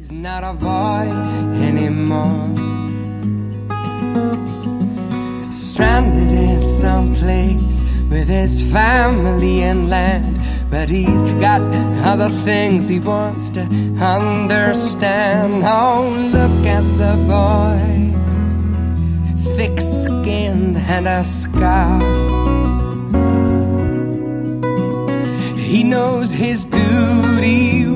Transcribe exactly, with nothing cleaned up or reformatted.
He's not a boy anymore, stranded in some place with his family and land. But he's got other things he wants to understand. Oh, look at the boy, thick-skinned and a scar. He knows his duty